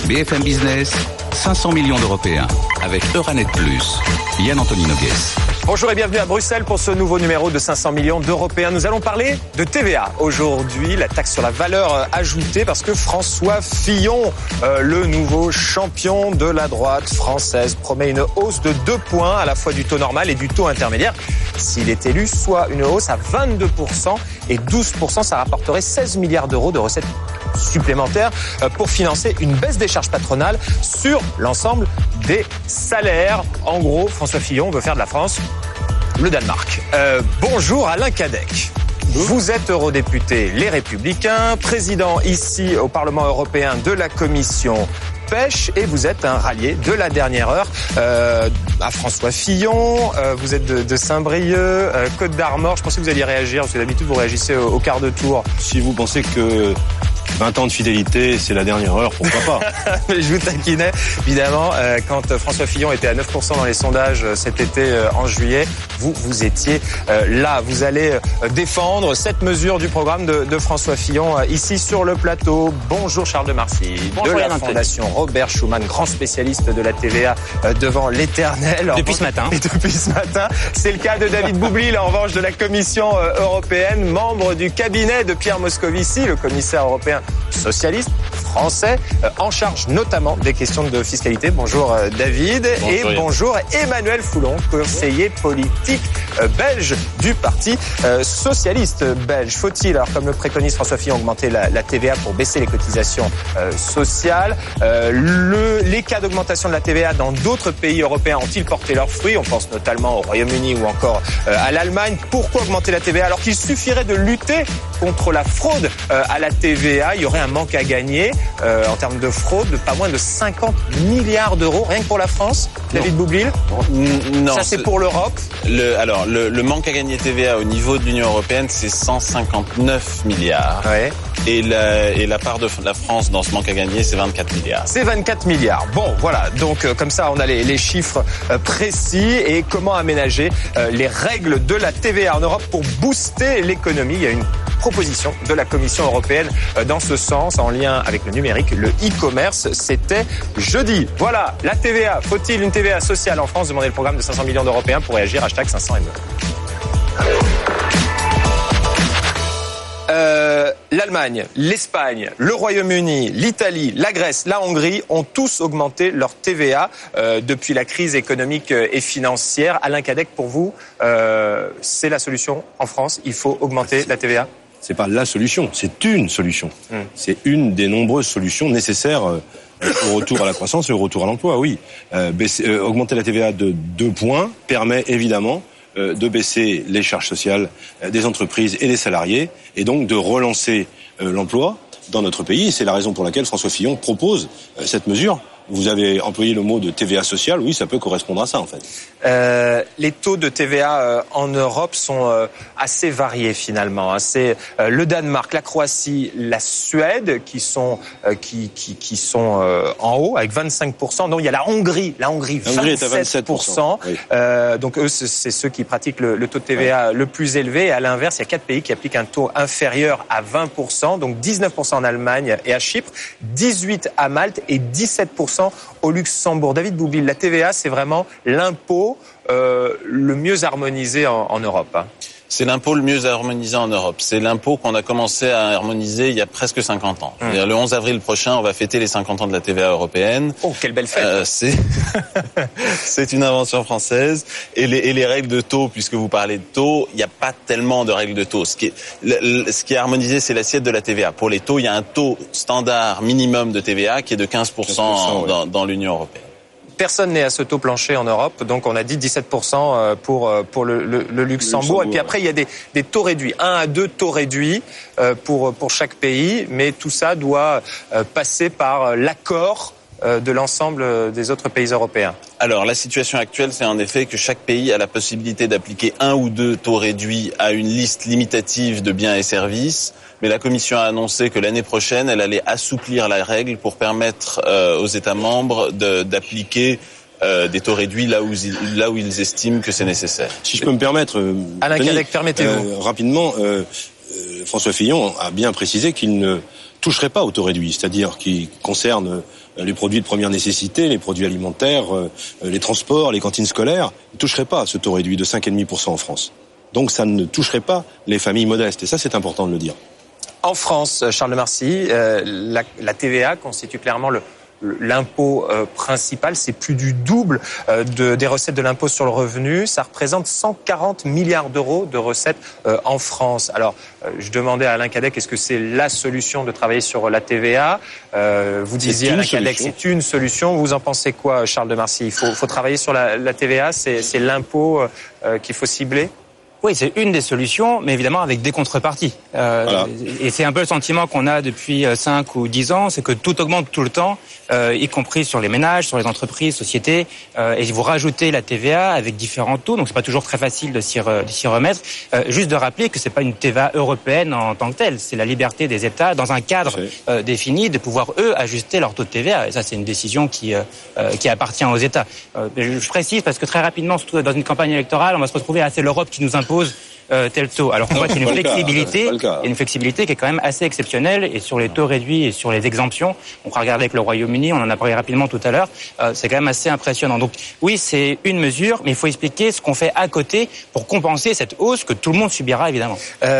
BFM Business, 500 millions d'Européens, avec Euranet Plus. Yann-Anthony Nogues. Bonjour et bienvenue à Bruxelles pour ce nouveau numéro de 500 millions d'Européens. Nous allons parler de TVA. Aujourd'hui, la taxe sur la valeur ajoutée, parce que François Fillon, le nouveau champion de la droite française, promet une hausse de 2 points à la fois du taux normal et du taux intermédiaire. S'il est élu, soit une hausse à 22% et 12%, ça rapporterait 16 milliards d'euros de recettes supplémentaires pour financer une baisse des charges patronales sur l'ensemble des salaires. En gros, François Fillon veut faire de la France le Danemark. Bonjour Alain Cadec. Vous êtes eurodéputé Les Républicains, président ici au Parlement européen de la Commission Pêche, et vous êtes un rallié de la dernière heure à François Fillon. Vous êtes de Saint-Brieuc, Côte d'Armor. Je pensais que vous alliez réagir, parce que d'habitude vous réagissez au quart de tour. Si vous pensez que 20 ans de fidélité, c'est la dernière heure, pourquoi pas? Je vous taquinais, évidemment, quand François Fillon était à 9% dans les sondages cet été en juillet, vous étiez là. Vous allez défendre cette mesure du programme de François Fillon ici sur le plateau. Bonjour Charles de Marcy, de la Fondation Robert Schuman, grand spécialiste de la TVA devant l'éternel. Depuis ce matin. Depuis ce matin. C'est le cas de David Boublil, en revanche, de la Commission européenne, membre du cabinet de Pierre Moscovici, le commissaire européen socialiste français, en charge notamment des questions de fiscalité. Bonjour David. Bonjour. Et bonjour Emmanuel Foulon, conseiller politique belge du Parti socialiste belge. Faut-il, alors comme le préconise François Fillon, augmenter la TVA pour baisser les cotisations sociales? Les cas d'augmentation de la TVA dans d'autres pays européens ont-ils porté leurs fruits? On pense notamment au Royaume-Uni ou encore à l'Allemagne. Pourquoi augmenter la TVA alors qu'il suffirait de lutter contre la fraude à la TVA? Il y aurait un manque à gagner en termes de fraude de pas moins de 50 milliards d'euros, rien que pour la France. David Boublil? Non. Ça, c'est pour l'Europe. Le manque à gagner TVA au niveau de l'Union européenne, c'est 159 milliards. Ouais. Et la part de la France dans ce manque à gagner, c'est 24 milliards. C'est 24 milliards. Bon, voilà. Donc, comme ça, on a les chiffres précis. Et comment aménager les règles de la TVA en Europe pour booster l'économie? Il y a une proposition de la Commission européenne dans ce sens, en lien avec le numérique, le e-commerce. C'était jeudi. Voilà, la TVA. Faut-il une TVA sociale en France? Demandez le programme de 500 millions d'Européens pour réagir. Hashtag 500 ME. L'Allemagne, l'Espagne, le Royaume-Uni, l'Italie, la Grèce, la Hongrie ont tous augmenté leur TVA depuis la crise économique et financière. Alain Cadec, pour vous, c'est la solution en France? Il faut augmenter la TVA? C'est pas la solution, c'est une solution. C'est une des nombreuses solutions nécessaires au retour à la croissance et au retour à l'emploi, oui. Augmenter la TVA de 2 points permet évidemment de baisser les charges sociales des entreprises et des salariés, et donc de relancer l'emploi dans notre pays. Et c'est la raison pour laquelle François Fillon propose cette mesure. Vous avez employé le mot de TVA sociale, oui, ça peut correspondre à ça en fait. Les taux de TVA en Europe sont assez variés finalement. C'est le Danemark, la Croatie, la Suède qui sont en haut avec 25%. Donc il y a la Hongrie 27%. Oui. Donc eux, c'est ceux qui pratiquent le taux de TVA le plus élevé. Et à l'inverse, il y a 4 pays qui appliquent un taux inférieur à 20%. Donc 19% en Allemagne et à Chypre, 18% à Malte et 17% au Luxembourg. David Boublil, la TVA, c'est vraiment l'impôt le mieux harmonisé en Europe. C'est l'impôt le mieux harmonisé en Europe. C'est l'impôt qu'on a commencé à harmoniser il y a presque 50 ans. Le 11 avril prochain, on va fêter les 50 ans de la TVA européenne. Oh, quelle belle fête! C'est une invention française. Et les règles de taux, puisque vous parlez de taux, il n'y a pas tellement de règles de taux. Ce qui est harmonisé, c'est l'assiette de la TVA. Pour les taux, il y a un taux standard minimum de TVA qui est de 15% dans l'Union européenne. Personne n'est à ce taux plancher en Europe, donc on a dit 17% pour le Luxembourg. Et puis après, il y a des taux réduits, 1 à 2 taux réduits pour chaque pays, mais tout ça doit passer par l'accord de l'ensemble des autres pays européens. Alors, la situation actuelle, c'est en effet que chaque pays a la possibilité d'appliquer 1 ou 2 taux réduits à une liste limitative de biens et services. Mais la Commission a annoncé que l'année prochaine, elle allait assouplir la règle pour permettre aux États membres d'appliquer des taux réduits là où ils estiment que c'est nécessaire. Si je peux me permettre, Alain Cadec, permettez-vous. Rapidement, François Fillon a bien précisé qu'il ne toucherait pas au taux réduit, c'est-à-dire qui concerne les produits de première nécessité, les produits alimentaires, les transports, les cantines scolaires, ne toucherait pas à ce taux réduit de 5,5% en France. Donc ça ne toucherait pas les familles modestes, et ça c'est important de le dire. En France, Charles de Marcy, la TVA constitue clairement l'impôt principal, c'est plus du double des recettes de l'impôt sur le revenu. Ça représente 140 milliards d'euros de recettes en France. Alors, je demandais à Alain Cadec, est-ce que c'est la solution de travailler sur la TVA ? Vous disiez, Alain Cadec, c'est une solution. Vous en pensez quoi, Charles de Marcy ? Il faut travailler sur la TVA, c'est l'impôt qu'il faut cibler ? Oui, c'est une des solutions, mais évidemment avec des contreparties. Voilà. Et c'est un peu le sentiment qu'on a depuis 5 ou 10 ans, c'est que tout augmente tout le temps, y compris sur les ménages, sur les entreprises, sociétés, et vous rajoutez la TVA avec différents taux, donc c'est pas toujours très facile de s'y remettre. Juste de rappeler que c'est pas une TVA européenne en tant que telle, c'est la liberté des États dans un cadre défini de pouvoir eux ajuster leur taux de TVA. Et ça, c'est une décision qui appartient aux États. Je précise parce que très rapidement, surtout dans une campagne électorale, on va se retrouver à c'est l'Europe qui nous impose tel taux. Alors qu'on voit qu'il y a une flexibilité qui est quand même assez exceptionnelle, et sur les taux réduits et sur les exemptions, on va regarder avec le Royaume-Uni, on en a parlé rapidement tout à l'heure, c'est quand même assez impressionnant. Donc oui, c'est une mesure, mais il faut expliquer ce qu'on fait à côté pour compenser cette hausse que tout le monde subira évidemment.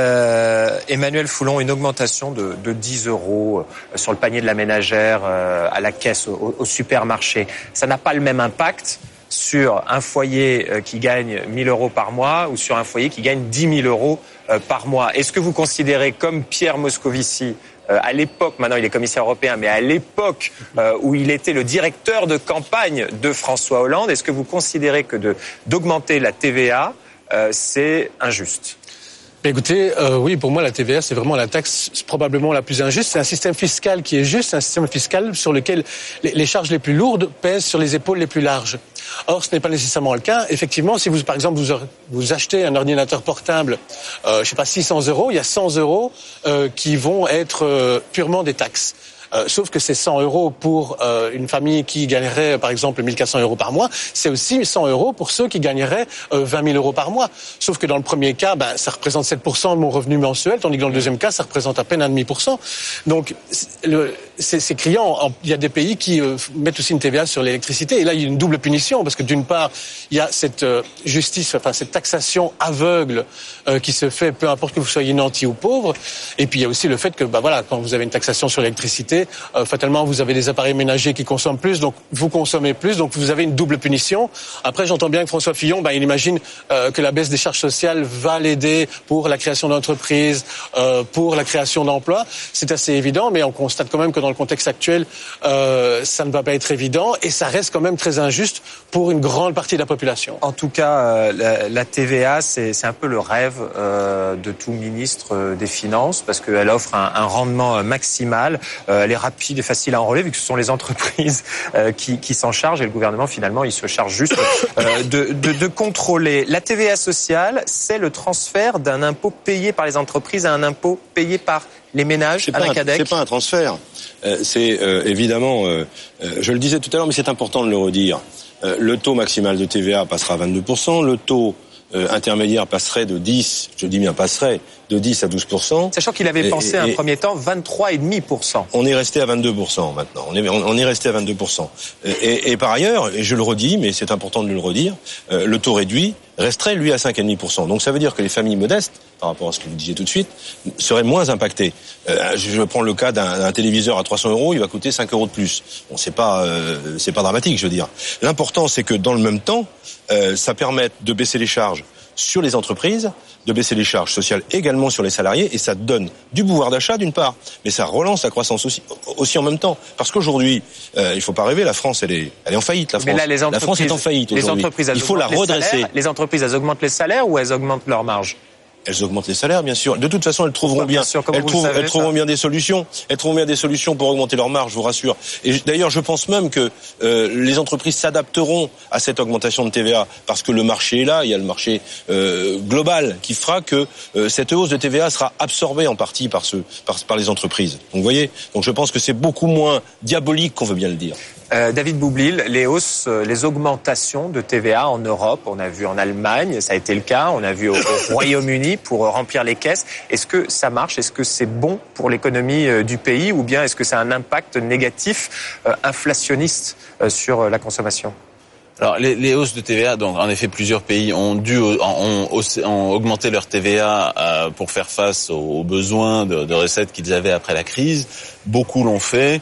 Emmanuel Foulon, une augmentation de 10 € sur le panier de la ménagère à la caisse au supermarché, ça n'a pas le même impact sur un foyer qui gagne 1 000 € par mois ou sur un foyer qui gagne 10 000 € par mois. Est-ce que vous considérez, comme Pierre Moscovici, à l'époque, maintenant il est commissaire européen, mais à l'époque où il était le directeur de campagne de François Hollande, est-ce que vous considérez que d'augmenter la TVA, c'est injuste ? Écoutez, oui, pour moi, la TVA, c'est vraiment la taxe probablement la plus injuste. C'est un système fiscal qui est juste, c'est un système fiscal sur lequel les charges les plus lourdes pèsent sur les épaules les plus larges. Or, ce n'est pas nécessairement le cas. Effectivement, si vous, par exemple, vous achetez un ordinateur portable, 600 €, il y a 100 € qui vont être purement des taxes. Sauf que c'est 100 € pour une famille qui gagnerait, par exemple, 1 400 € par mois. C'est aussi 100 € pour ceux qui gagneraient 20 000 € par mois. Sauf que dans le premier cas, ça représente 7% de mon revenu mensuel, tandis que dans le deuxième cas, ça représente à peine 1,5%. Donc, c'est criant. Il y a des pays qui mettent aussi une TVA sur l'électricité. Et là, il y a une double punition, parce que d'une part, il y a cette cette taxation aveugle qui se fait, peu importe que vous soyez nanti ou pauvre. Et puis, il y a aussi le fait que, quand vous avez une taxation sur l'électricité, fatalement, vous avez des appareils ménagers qui consomment plus, donc vous consommez plus, donc vous avez une double punition. Après, j'entends bien que François Fillon, il imagine que la baisse des charges sociales va l'aider pour la création d'entreprises, pour la création d'emplois. C'est assez évident, mais on constate quand même que dans le contexte actuel, ça ne va pas être évident, et ça reste quand même très injuste pour une grande partie de la population. En tout cas, la TVA, c'est un peu le rêve de tout ministre des Finances, parce qu'elle offre un rendement maximal. Elle est rapide et facile à enrôler, vu que ce sont les entreprises qui s'en chargent, et le gouvernement, finalement, il se charge juste de contrôler. La TVA sociale, c'est le transfert d'un impôt payé par les entreprises à un impôt payé par les ménages. Alain Cadec. C'est pas un transfert. C'est évidemment, je le disais tout à l'heure, mais c'est important de le redire. Le taux maximal de TVA passera à 22%, le taux intermédiaire passerait de 10, je dis bien passerait, de 10 à 12%. Sachant qu'il avait pensé un premier temps 23,5%. On est resté à 22% maintenant. On est resté à 22%. Et par ailleurs, et je le redis, mais c'est important de le redire, le taux réduit resterait, lui, à 5,5%. Donc ça veut dire que les familles modestes, par rapport à ce que vous disiez tout de suite, seraient moins impactées. Je prends le cas d'un téléviseur à 300 €, il va coûter 5 € de plus. Bon, c'est pas dramatique, je veux dire. L'important, c'est que dans le même temps, ça permette de baisser les charges sur les entreprises, de baisser les charges sociales également sur les salariés, et ça donne du pouvoir d'achat d'une part, mais ça relance la croissance aussi en même temps. Parce qu'aujourd'hui, il faut pas rêver, la France, elle est en faillite. La France est en faillite aujourd'hui. Il faut la redresser. Les entreprises, elles augmentent les salaires ou elles augmentent leurs marges ? Elles augmentent les salaires, bien sûr. De toute façon, elles trouveront bien des solutions. Elles trouveront bien des solutions pour augmenter leurs marges, je vous rassure. Et d'ailleurs, je pense même que les entreprises s'adapteront à cette augmentation de TVA, parce que le marché est là. Il y a le marché global qui fera que cette hausse de TVA sera absorbée en partie par les entreprises. Donc, vous voyez. Donc, je pense que c'est beaucoup moins diabolique qu'on veut bien le dire. David Boublil, les augmentations de TVA en Europe, on a vu en Allemagne, ça a été le cas, on a vu au Royaume-Uni pour remplir les caisses. Est-ce que ça marche? Est-ce que c'est bon pour l'économie du pays ou bien est-ce que ça a un impact négatif inflationniste sur la consommation? Alors les hausses de TVA, donc en effet plusieurs pays ont augmenté leur TVA pour faire face aux besoins de recettes qu'ils avaient après la crise. Beaucoup l'ont fait.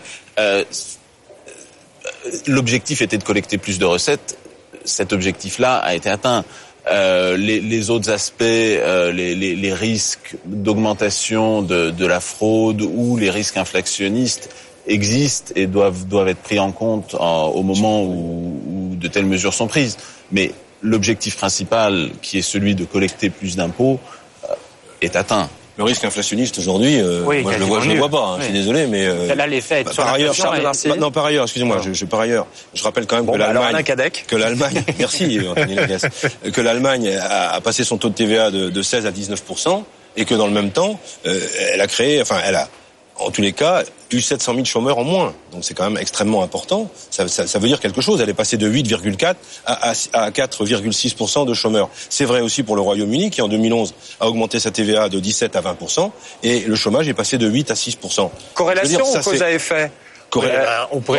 L'objectif était de collecter plus de recettes. Cet objectif-là a été atteint. Les autres aspects, les risques d'augmentation de la fraude ou les risques inflationnistes existent et doivent être pris en compte au moment où de telles mesures sont prises. Mais l'objectif principal, qui est celui de collecter plus d'impôts, est atteint. Le risque inflationniste aujourd'hui, moi je le vois pas. Je suis désolé, mais là l'effet par ailleurs, par ailleurs, excusez-moi, je rappelle quand même que l'Allemagne, merci Anthony Lagasse, que l'Allemagne a passé son taux de TVA de 16 à 19% et que dans le même temps, elle a en tous les cas, eu 700 000 chômeurs en moins. Donc c'est quand même extrêmement important. Ça veut dire quelque chose. Elle est passée de 8,4 à 4,6% de chômeurs. C'est vrai aussi pour le Royaume-Uni qui en 2011 a augmenté sa TVA de 17 à 20% et le chômage est passé de 8 à 6%. Corrélation ou cause à effet? On pourrait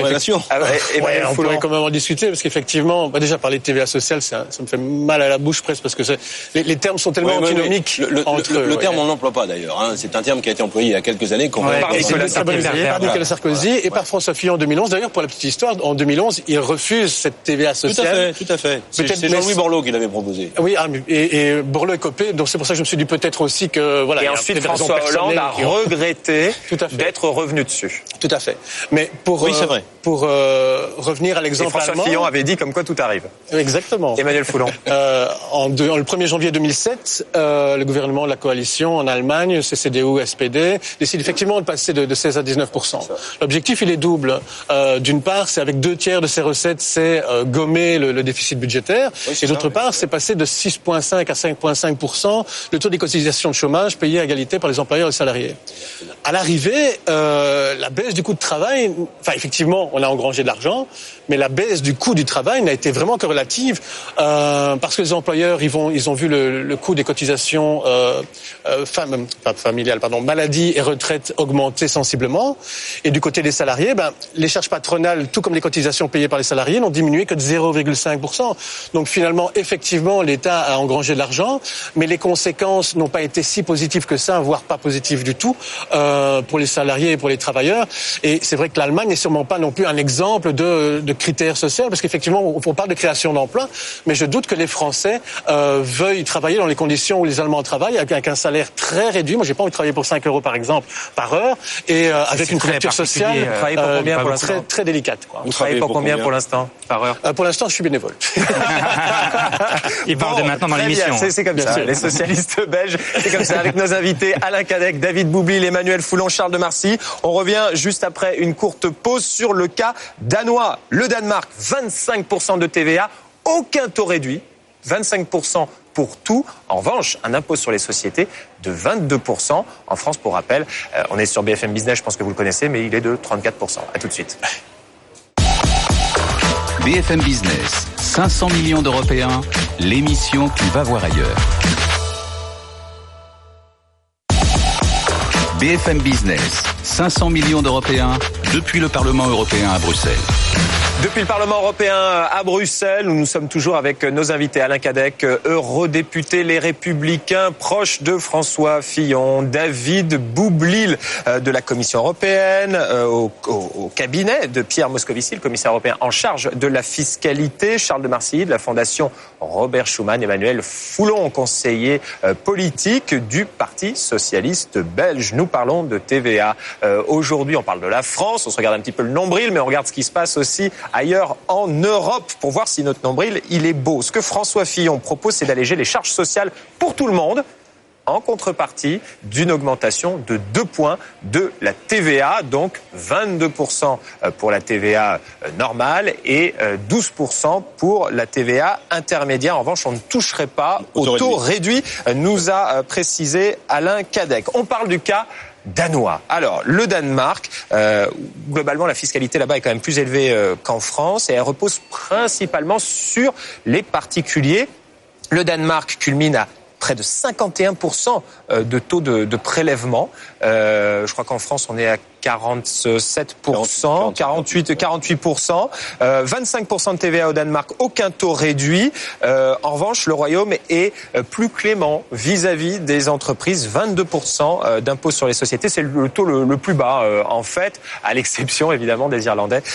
quand même en discuter parce qu'effectivement, déjà parler de TVA sociale, ça me fait mal à la bouche presque parce que les termes sont tellement antinomiques. Le terme on n'emploie pas d'ailleurs. C'est un terme qui a été employé il y a quelques années. Par Nicolas Sarkozy et par François Fillon en 2011. D'ailleurs, pour la petite histoire, en 2011, il refuse cette TVA sociale. Tout à fait. C'est Jean-Louis Borloo qui l'avait proposé. Oui, et Borloo est copé. Donc c'est pour ça que je me suis dit peut-être aussi que voilà. Et ensuite François Hollande a regretté d'être revenu dessus. Tout à fait. Mais pour revenir à l'exemple allemand... François Fillon avait dit comme quoi tout arrive. Exactement. Emmanuel Foulon. Le 1er janvier 2007, le gouvernement de la coalition en Allemagne, CDU, SPD, décide effectivement de passer de 16 à 19%. L'objectif, il est double. D'une part, c'est avec 2/3 de ses recettes, c'est gommer le déficit budgétaire. Et d'autre part, c'est passer de 6,5 à 5,5% le taux des cotisations de chômage payé à égalité par les employeurs et les salariés. À l'arrivée, la baisse du coût de travail... effectivement, on a engrangé de l'argent, mais la baisse du coût du travail n'a été vraiment que relative parce que les employeurs, ils ont vu le coût des cotisations maladie et retraite augmenter sensiblement. Et du côté des salariés, les charges patronales, tout comme les cotisations payées par les salariés, n'ont diminué que de 0,5%. Donc finalement, effectivement, l'État a engrangé de l'argent, mais les conséquences n'ont pas été si positives que ça, voire pas positives du tout pour les salariés et pour les travailleurs. Et c'est vrai que l'Allemagne n'est sûrement pas non plus un exemple de critères sociaux, parce qu'effectivement, on parle de création d'emplois, mais je doute que les Français veuillent travailler dans les conditions où les Allemands travaillent, avec un salaire très réduit. Moi, j'ai pas envie de travailler pour 5 euros, par exemple, par heure, et avec une couverture sociale très, très délicate. Vous travaillez pour combien pour l'instant, par heure? Pour l'instant, je suis bénévole. Il parle de maintenant dans l'émission. C'est comme ça. Les socialistes belges, c'est comme ça. Avec nos invités, Alain Cadec, David Boublil, Emmanuel Foulon, Charles de Marcy. On revient juste après une courte pause sur le cas danois. Le Danemark, 25% de TVA, aucun taux réduit, 25% pour tout. En revanche, un impôt sur les sociétés de 22%. En France, pour rappel, on est sur BFM Business, je pense que vous le connaissez, mais il est de 34%. À tout de suite. BFM Business, 500 millions d'Européens, l'émission qui va voir ailleurs. BFM Business, 500 millions d'Européens, depuis le Parlement européen à Bruxelles. Depuis le Parlement européen à Bruxelles, nous sommes toujours avec nos invités. Alain Cadec, eurodéputé Les Républicains, proche de François Fillon. David Boublil de la Commission européenne, au cabinet de Pierre Moscovici, le commissaire européen en charge de la fiscalité. Charles de Marcy de la Fondation Robert Schuman. Emmanuel Foulon, conseiller politique du Parti socialiste belge. Nous parlons de TVA. Aujourd'hui, on parle de la France. On se regarde un petit peu le nombril, mais on regarde ce qui se passe aussi ailleurs en Europe pour voir si notre nombril, il est beau. Ce que François Fillon propose, c'est d'alléger les charges sociales pour tout le monde en contrepartie d'une augmentation de 2 points de la TVA, donc 22% pour la TVA normale et 12% pour la TVA intermédiaire. En revanche, on ne toucherait pas au taux réduit, nous a précisé Alain Cadec. On parle du cas danois. Alors, le Danemark, globalement, la fiscalité là-bas est quand même plus élevée qu'en France et elle repose principalement sur les particuliers. Le Danemark culmine à près de 51% de taux de prélèvement. Je crois qu'en France, on est à 47%, 48%. 25% de TVA au Danemark, aucun taux réduit. En revanche, le Royaume est plus clément vis-à-vis des entreprises. 22% d'impôt sur les sociétés. C'est le taux le plus bas, en fait, à l'exception, évidemment, des Irlandais.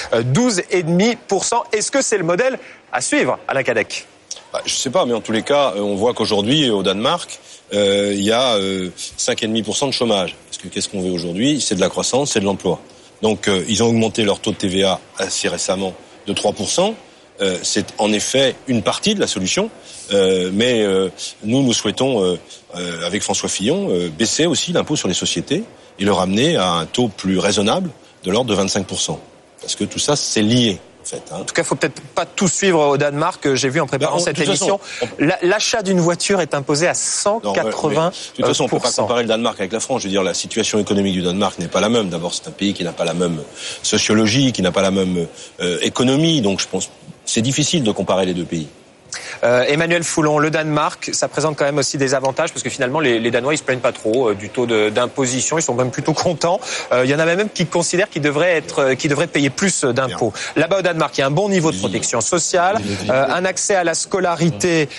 12,5%. Est-ce que c'est le modèle à suivre, Alain Cadec ? Je sais pas, mais en tous les cas, on voit qu'aujourd'hui, au Danemark, il y a 5,5% de chômage. Parce que qu'est-ce qu'on veut aujourd'hui ? C'est de la croissance, c'est de l'emploi. Donc, ils ont augmenté leur taux de TVA assez récemment de 3%. C'est en effet une partie de la solution. Mais nous souhaitons, avec François Fillon, baisser aussi l'impôt sur les sociétés et le ramener à un taux plus raisonnable de l'ordre de 25%. Parce que tout ça, c'est lié. En tout cas, il faut peut-être pas tout suivre au Danemark. J'ai vu en préparant cette émission, l'achat d'une voiture est imposé à 180%. De toute façon, on peut pas comparer le Danemark avec la France. Je veux dire, la situation économique du Danemark n'est pas la même. D'abord, c'est un pays qui n'a pas la même sociologie, qui n'a pas la même économie. Donc, je pense, c'est difficile de comparer les deux pays. Emmanuel Foulon, le Danemark, ça présente quand même aussi des avantages parce que finalement les Danois ils se plaignent pas trop du taux d'imposition, ils sont même plutôt contents. Il y en a même qui considèrent qu'ils devraient payer plus d'impôts. Là-bas au Danemark, il y a un bon niveau de protection sociale, un accès à la scolarité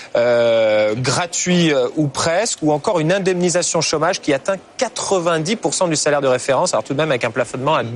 gratuit ou presque, ou encore une indemnisation chômage qui atteint 90% du salaire de référence. Alors tout de même avec un plafonnement à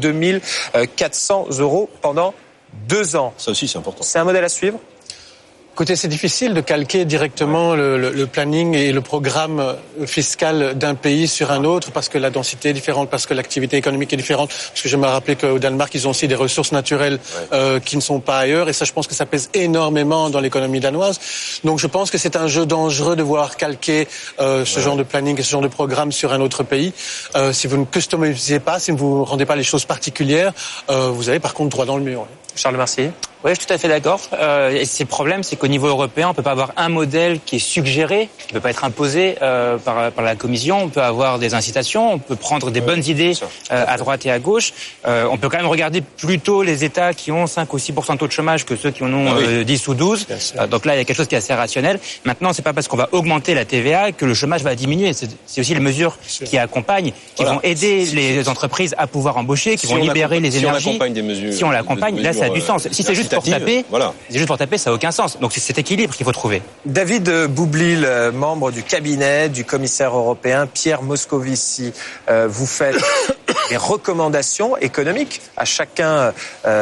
2400 € pendant 2 ans. Ça aussi c'est important. C'est un modèle à suivre. Écoutez, c'est difficile de calquer directement le planning et le programme fiscal d'un pays sur un autre parce que la densité est différente, parce que l'activité économique est différente. Parce que je me rappelais qu'au Danemark, ils ont aussi des ressources naturelles qui ne sont pas ailleurs. Et ça, je pense que ça pèse énormément dans l'économie danoise. Donc, je pense que c'est un jeu dangereux de vouloir calquer ce genre de planning et ce genre de programme sur un autre pays. Si vous ne customisez pas, si vous ne rendez pas les choses particulières, vous avez par contre droit dans le mur. Charles Mercier. Oui, je suis tout à fait d'accord. Et le problème, c'est qu'au niveau européen, on peut pas avoir un modèle qui est suggéré, qui peut pas être imposé par la Commission. On peut avoir des incitations, on peut prendre des bonnes idées à droite et à gauche. On peut quand même regarder plutôt les États qui ont 5 ou 6% de taux de chômage que ceux qui en ont 10 ou 12. Donc là, il y a quelque chose qui est assez rationnel. Maintenant, c'est pas parce qu'on va augmenter la TVA que le chômage va diminuer. C'est aussi les mesures qui accompagnent, qui vont aider les entreprises à pouvoir embaucher, qui vont libérer les énergies. Si on l'accompagne, là, ça a du sens. Si c'est juste pour taper, c'est juste pour taper, ça n'a aucun sens. Donc c'est cet équilibre qu'il faut trouver. David Boublil, membre du cabinet du commissaire européen Pierre Moscovici, vous faites des recommandations économiques à chacun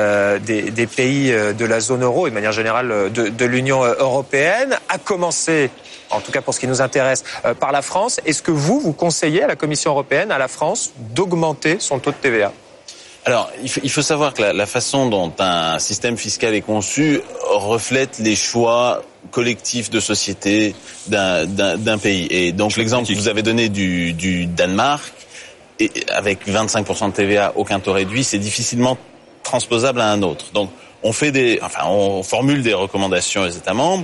des pays de la zone euro et de manière générale de l'Union européenne, à commencer, en tout cas pour ce qui nous intéresse, par la France. Est-ce que vous conseillez à la Commission européenne, à la France, d'augmenter son taux de TVA ? Alors, il faut savoir que la façon dont un système fiscal est conçu reflète les choix collectifs de société d'un pays. Et donc, l'exemple que vous avez donné du Danemark, et avec 25% de TVA, aucun taux réduit, c'est difficilement transposable à un autre. Donc, on formule des recommandations aux États membres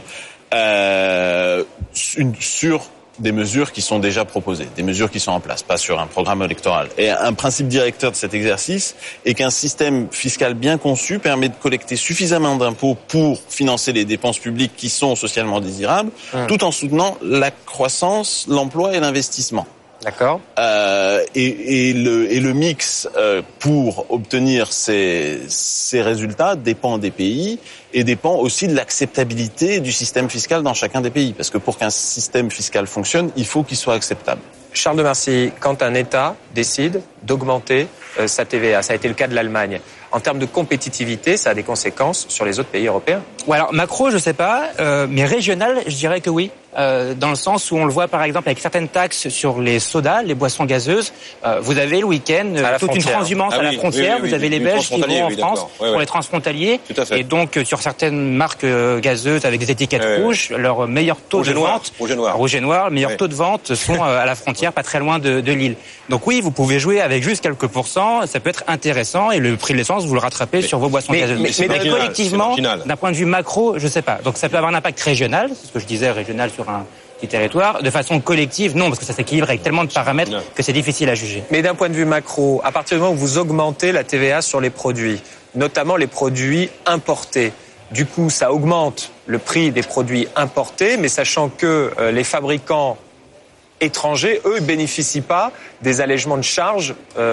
sur des mesures qui sont déjà proposées, des mesures qui sont en place, pas sur un programme électoral. Et un principe directeur de cet exercice est qu'un système fiscal bien conçu permet de collecter suffisamment d'impôts pour financer les dépenses publiques qui sont socialement désirables, tout en soutenant la croissance, l'emploi et l'investissement. D'accord. Et le mix pour obtenir ces résultats dépend des pays et dépend aussi de l'acceptabilité du système fiscal dans chacun des pays. Parce que pour qu'un système fiscal fonctionne, il faut qu'il soit acceptable. Charles de Marcy, quand un État décide d'augmenter sa TVA, ça a été le cas de l'Allemagne, en termes de compétitivité, ça a des conséquences sur les autres pays européens ? Alors macro, je sais pas, mais régional, je dirais que oui. Dans le sens où on le voit par exemple avec certaines taxes sur les sodas, les boissons gazeuses. Vous avez le week-end toute une transhumance à la frontière. Vous avez les Belges qui vont en France pour les transfrontaliers. Et donc sur certaines marques gazeuses avec des étiquettes rouges, leur meilleur taux de vente, rouge et noir, meilleur taux de vente sont à la frontière, pas très loin de Lille. Donc oui, vous pouvez jouer avec juste quelques pourcents, ça peut être intéressant et le prix de l'essence vous le rattrapez sur vos boissons gazeuses. Mais collectivement, d'un point de vue macro, je sais pas. Donc ça peut avoir un impact régional, c'est ce que je disais, régional sur du territoire. De façon collective, non, parce que ça s'équilibre avec tellement de paramètres que c'est difficile à juger. Mais d'un point de vue macro, à partir du moment où vous augmentez la TVA sur les produits, notamment les produits importés, du coup, ça augmente le prix des produits importés, mais sachant que les fabricants étrangers, eux, bénéficient pas des allègements de charges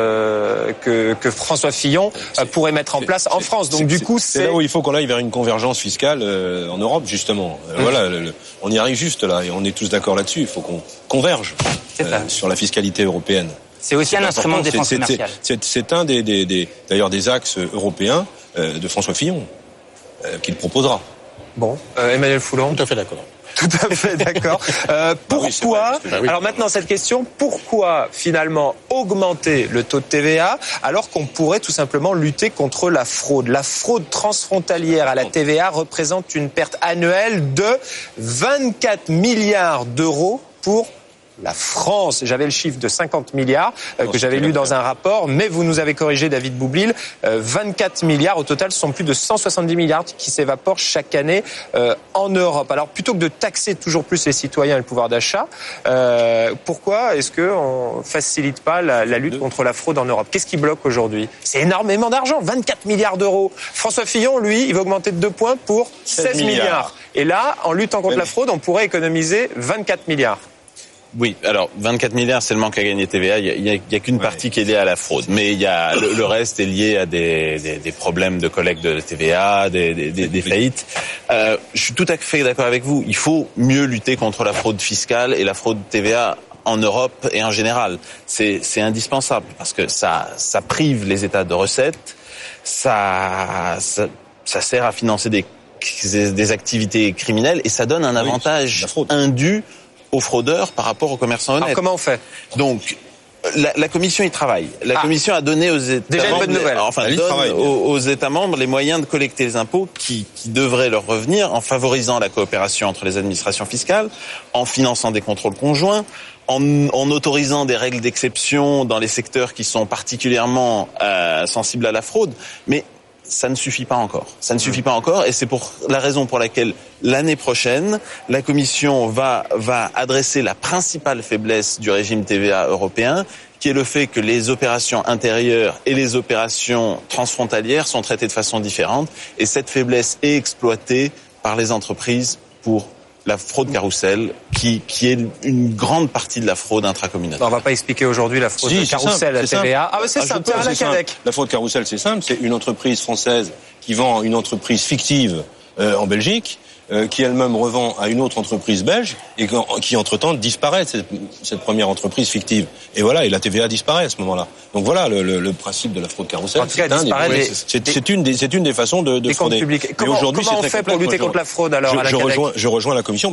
que François Fillon pourrait mettre en place en France. Donc du coup, c'est là où il faut qu'on aille vers une convergence fiscale en Europe, justement. Voilà, on y arrive juste là, et on est tous d'accord là-dessus. Il faut qu'on converge sur la fiscalité européenne. C'est aussi un instrument de défense commerciale. C'est un d'ailleurs des axes européens de François Fillon qu'il proposera. Bon, Emmanuel Foulon. Tout à fait d'accord. Tout à fait d'accord. Pourquoi alors maintenant cette question, pourquoi finalement augmenter le taux de TVA alors qu'on pourrait tout simplement lutter contre la fraude? La fraude transfrontalière à la TVA représente une perte annuelle de 24 milliards d'euros pour la France. J'avais le chiffre de 50 milliards que j'avais lu dans un rapport, mais vous nous avez corrigé, David Boublil. 24 milliards, au total, ce sont plus de 170 milliards qui s'évaporent chaque année en Europe. Alors, plutôt que de taxer toujours plus les citoyens et le pouvoir d'achat, pourquoi est-ce qu'on ne facilite pas la lutte contre la fraude en Europe? Qu'est-ce qui bloque aujourd'hui? C'est énormément d'argent, 24 milliards d'euros. François Fillon, lui, il va augmenter de 2 points pour 16 milliards. Et là, en luttant contre la fraude, on pourrait économiser 24 milliards. Oui, alors 24 milliards, c'est le manque à gagner TVA. Il y a qu'une partie qui est liée à la fraude, mais il y a le reste est lié à des problèmes de collecte de TVA, des faillites. Je suis tout à fait d'accord avec vous. Il faut mieux lutter contre la fraude fiscale et la fraude TVA en Europe et en général. C'est indispensable parce que ça prive les États de recettes, ça sert à financer des activités criminelles et ça donne un avantage indu aux fraudeurs par rapport aux commerçants honnêtes. Alors comment on fait? Donc, la Commission y travaille. La Commission a donné aux États membres, aux États membres les moyens de collecter les impôts qui devraient leur revenir en favorisant la coopération entre les administrations fiscales, en finançant des contrôles conjoints, en autorisant des règles d'exception dans les secteurs qui sont particulièrement sensibles à la fraude. Mais ça ne suffit pas encore. Ça ne suffit pas encore et c'est pour la raison pour laquelle l'année prochaine, la Commission va adresser la principale faiblesse du régime TVA européen, qui est le fait que les opérations intérieures et les opérations transfrontalières sont traitées de façon différente et cette faiblesse est exploitée par les entreprises pour la fraude carrousel, qui est une grande partie de la fraude intracommunautaire. On va pas expliquer aujourd'hui la fraude carrousel à la TVA. Ah, c'est simple, La fraude carrousel, c'est simple. C'est une entreprise française qui vend une entreprise fictive en Belgique, qui elle-même revend à une autre entreprise belge et qui entre-temps disparaît, cette première entreprise fictive. Et voilà, et la TVA disparaît à ce moment-là. Donc voilà le principe de la fraude carrousel. En tout cas, c'est une des façons de frauder. Comment on fait pour lutter contre la fraude alors je rejoins la Commission.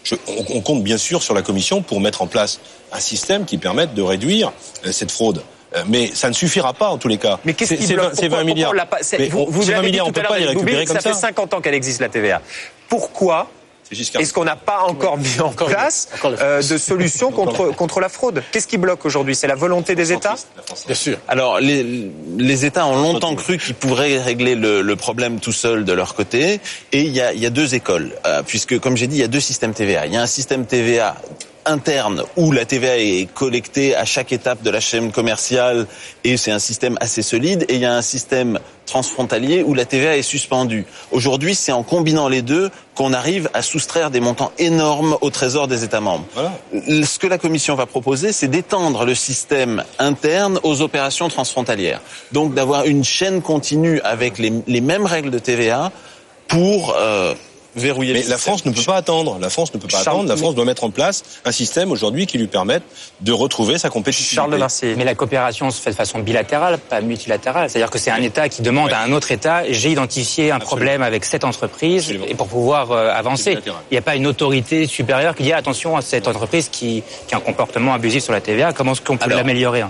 On compte bien sûr sur la Commission pour mettre en place un système qui permette de réduire cette fraude. Mais ça ne suffira pas en tous les cas. Mais qu'est-ce qui bloque? C'est 20 milliards. Vous 20 milliards, on ne peut pas les récupérer comme ça. Ça fait 50 ans qu'elle existe la TVA. Pourquoi est-ce qu'on n'a pas encore mis en place de solutions contre la fraude? Qu'est-ce qui bloque aujourd'hui? C'est la volonté des États? Bien sûr. Alors, les États ont longtemps cru qu'ils pourraient régler le problème tout seuls de leur côté. Et il y a deux écoles. Puisque, comme j'ai dit, il y a deux systèmes TVA. Il y a un système TVA interne où la TVA est collectée à chaque étape de la chaîne commerciale et c'est un système assez solide, et il y a un système transfrontalier où la TVA est suspendue. Aujourd'hui, c'est en combinant les deux qu'on arrive à soustraire des montants énormes au trésor des États membres. Voilà. Ce que la Commission va proposer, c'est d'étendre le système interne aux opérations transfrontalières. Donc d'avoir une chaîne continue avec les mêmes règles de TVA pour verrouiller. Mais la France ne peut pas attendre. La France doit mettre en place un système aujourd'hui qui lui permette de retrouver sa compétitivité. Charles de Marseille. Mais la coopération se fait de façon bilatérale, pas multilatérale. C'est-à-dire que c'est un État qui demande à un autre État, j'ai identifié un problème avec cette entreprise, et pour pouvoir avancer. Il n'y a pas une autorité supérieure qui dit attention à cette entreprise qui a un comportement abusif sur la TVA. Comment est-ce qu'on peut l'améliorer?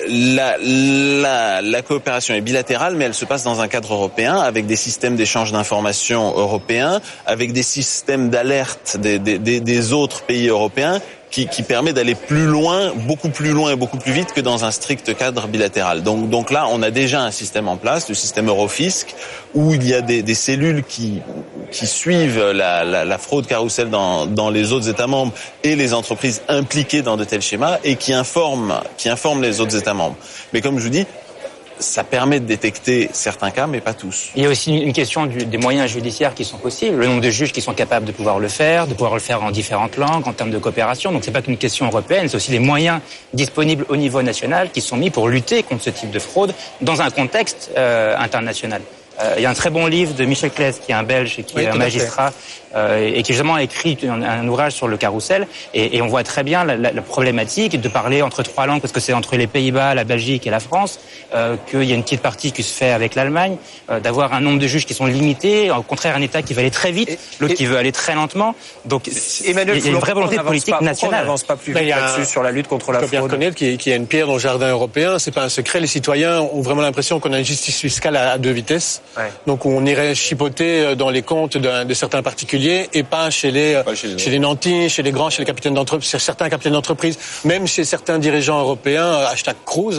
La coopération est bilatérale, mais elle se passe dans un cadre européen, avec des systèmes d'échange d'informations européens, avec des systèmes d'alerte des autres pays européens qui permet d'aller plus loin, beaucoup plus loin et beaucoup plus vite que dans un strict cadre bilatéral. Donc là, on a déjà un système en place, le système Eurofisc, où il y a des cellules qui suivent la fraude carrousel dans les autres États membres et les entreprises impliquées dans de tels schémas et qui informent les autres États membres. Mais comme je vous dis, ça permet de détecter certains cas, mais pas tous. Il y a aussi une question des moyens judiciaires qui sont possibles, le nombre de juges qui sont capables de pouvoir le faire en différentes langues, en termes de coopération. Donc c'est pas qu'une question européenne, c'est aussi les moyens disponibles au niveau national qui sont mis pour lutter contre ce type de fraude dans un contexte international. Il y a un très bon livre de Michel Claes, qui est un Belge et qui est un magistrat, et qui justement a écrit un ouvrage sur le carrousel. Et on voit très bien la problématique de parler entre trois langues, parce que c'est entre les Pays-Bas, la Belgique et la France, qu'il y a une petite partie qui se fait avec l'Allemagne, d'avoir un nombre de juges qui sont limités, au contraire un État qui veut aller très vite, l'autre qui veut aller très lentement. Donc Emmanuel, il y a une vraie volonté politique nationale. On n'avance pas plus vite là-dessus sur la lutte contre la fraude. Il faut bien reconnaître qu'il y a une pierre dans le jardin européen, c'est pas un secret. Les citoyens ont vraiment l'impression qu'on a une justice fiscale à deux vitesses. Ouais. Donc on irait chipoter dans les comptes de certains particuliers et pas chez les nantis, chez les grands, chez les capitaines d'entreprise, chez certains capitaines d'entreprise, même chez certains dirigeants européens, #Cruz.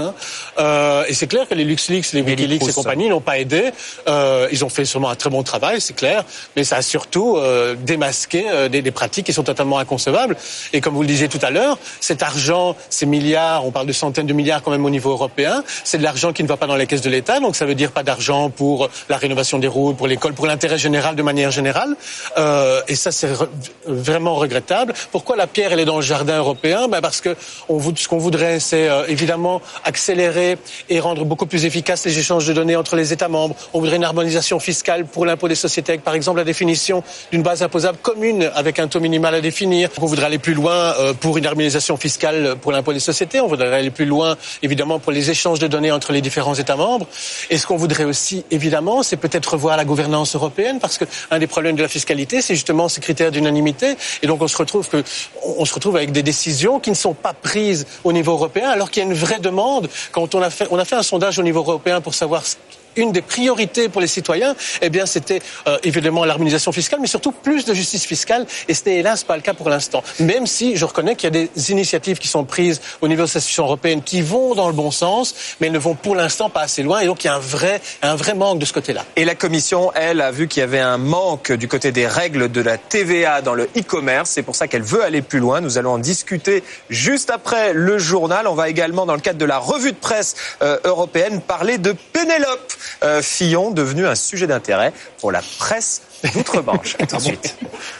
Et c'est clair que les LuxLeaks, les Wikileaks et compagnie n'ont pas aidé. Ils ont fait sûrement un très bon travail, c'est clair, mais ça a surtout démasqué des pratiques qui sont totalement inconcevables. Et comme vous le disiez tout à l'heure, cet argent, ces milliards, on parle de centaines de milliards quand même au niveau européen, c'est de l'argent qui ne va pas dans les caisses de l'État, donc ça veut dire pas d'argent pour la rénovation des routes, pour l'école, pour l'intérêt général de manière générale. Et ça, c'est vraiment regrettable. Pourquoi la pierre, elle est dans le jardin européen ? Parce que ce qu'on voudrait, c'est évidemment accélérer et rendre beaucoup plus efficaces les échanges de données entre les États membres. On voudrait une harmonisation fiscale pour l'impôt des sociétés, avec par exemple la définition d'une base imposable commune avec un taux minimal à définir. On voudrait aller plus loin pour une harmonisation fiscale pour l'impôt des sociétés. On voudrait aller plus loin, évidemment, pour les échanges de données entre les différents États membres. Et ce qu'on voudrait aussi, évidemment, c'est peut-être revoir la gouvernance européenne, parce que un des problèmes de la fiscalité, c'est justement ces critères d'unanimité. Et donc on se retrouve avec des décisions qui ne sont pas prises au niveau européen, alors qu'il y a une vraie demande. Quand on a fait un sondage au niveau européen pour savoir une des priorités pour les citoyens, eh bien, c'était évidemment l'harmonisation fiscale, mais surtout plus de justice fiscale. Et ce n'est hélas pas le cas pour l'instant. Même si je reconnais qu'il y a des initiatives qui sont prises au niveau des institutions européennes qui vont dans le bon sens, mais ne vont pour l'instant pas assez loin. Et donc, il y a un vrai manque de ce côté-là. Et la Commission, elle, a vu qu'il y avait un manque du côté des règles de la TVA dans le e-commerce. C'est pour ça qu'elle veut aller plus loin. Nous allons en discuter juste après le journal. On va également, dans le cadre de la revue de presse européenne, parler de Pénélope Fillon, devenu un sujet d'intérêt pour la presse d'outre-Manche. À tout de suite.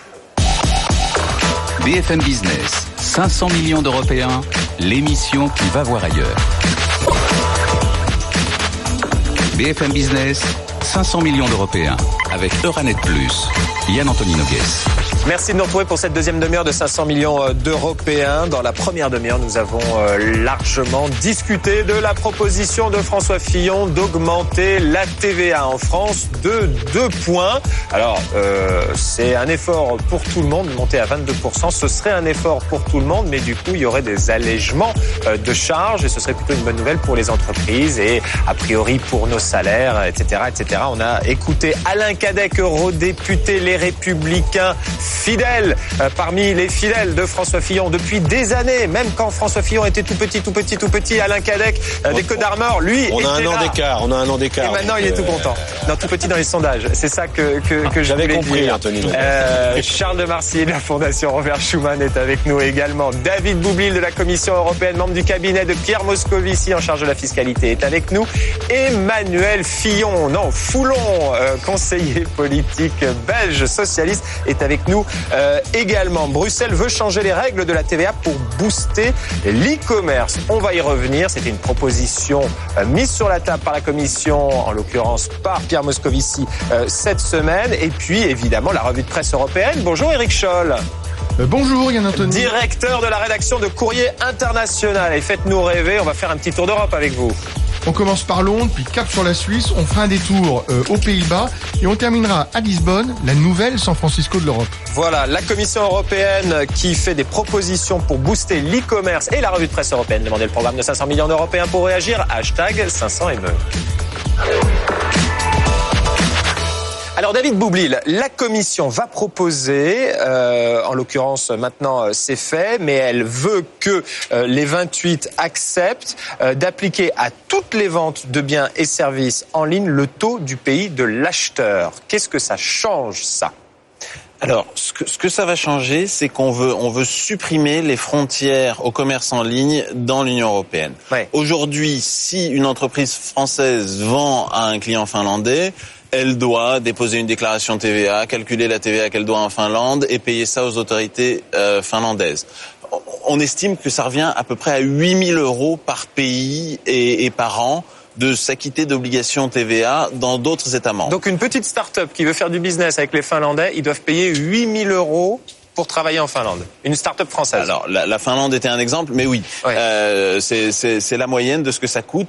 BFM Business, 500 millions d'Européens, l'émission qui va voir ailleurs. BFM Business, 500 millions d'Européens, avec Euranet Plus, Yann-Anthony Nogues. Merci de nous retrouver pour cette deuxième demi-heure de 500 millions d'Européens. Dans la première demi-heure, nous avons largement discuté de la proposition de François Fillon d'augmenter la TVA en France de 2 points. Alors, c'est un effort pour tout le monde, monter à 22%. Ce serait un effort pour tout le monde, mais du coup, il y aurait des allègements de charges et ce serait plutôt une bonne nouvelle pour les entreprises et a priori pour nos salaires, etc., etc. On a écouté Alain Cadec, eurodéputé Les Républicains, fidèle parmi les fidèles de François Fillon depuis des années, même quand François Fillon était tout petit, Alain Cadec des Côtes d'Armor, lui, on a un an d'écart. Et maintenant, il est tout content. Non, tout petit dans les sondages. C'est ça que j'avais voulais compris, dire. Anthony. Charles de Marcy de la Fondation Robert Schuman est avec nous également. David Boublil de la Commission européenne, membre du cabinet de Pierre Moscovici en charge de la fiscalité, est avec nous. Emmanuel Foulon, conseiller politique belge socialiste, est avec nous également. Bruxelles veut changer les règles de la TVA pour booster l'e-commerce. On va y revenir. C'était une proposition mise sur la table par la Commission, en l'occurrence par Pierre Moscovici cette semaine. Et puis, évidemment, la revue de presse européenne. Bonjour Eric Scholl. Bonjour Yann-Anthony. Directeur de la rédaction de Courrier International. Et faites-nous rêver, on va faire un petit tour d'Europe avec vous. On commence par Londres, puis cap sur la Suisse, on fera un détour aux Pays-Bas et on terminera à Lisbonne, la nouvelle San Francisco de l'Europe. Voilà, la Commission européenne qui fait des propositions pour booster l'e-commerce et la revue de presse européenne. Demandez le programme de 500 millions d'Européens pour réagir. #500ME. Alors David Boublil, la Commission va proposer, en l'occurrence maintenant c'est fait, mais elle veut que les 28 acceptent d'appliquer à toutes les ventes de biens et services en ligne le taux du pays de l'acheteur. Qu'est-ce que ça change, ça ? Alors, ce que ça va changer, c'est qu'on veut supprimer les frontières au commerce en ligne dans l'Union européenne. Ouais. Aujourd'hui, si une entreprise française vend à un client finlandais, elle doit déposer une déclaration TVA, calculer la TVA qu'elle doit en Finlande et payer ça aux autorités finlandaises. On estime que ça revient à peu près à 8 000 € par pays et par an de s'acquitter d'obligations TVA dans d'autres États membres. Donc une petite start-up qui veut faire du business avec les Finlandais, ils doivent payer 8 000 € pour travailler en Finlande. Une start-up française. Alors la Finlande était un exemple, mais oui, ouais. C'est la moyenne de ce que ça coûte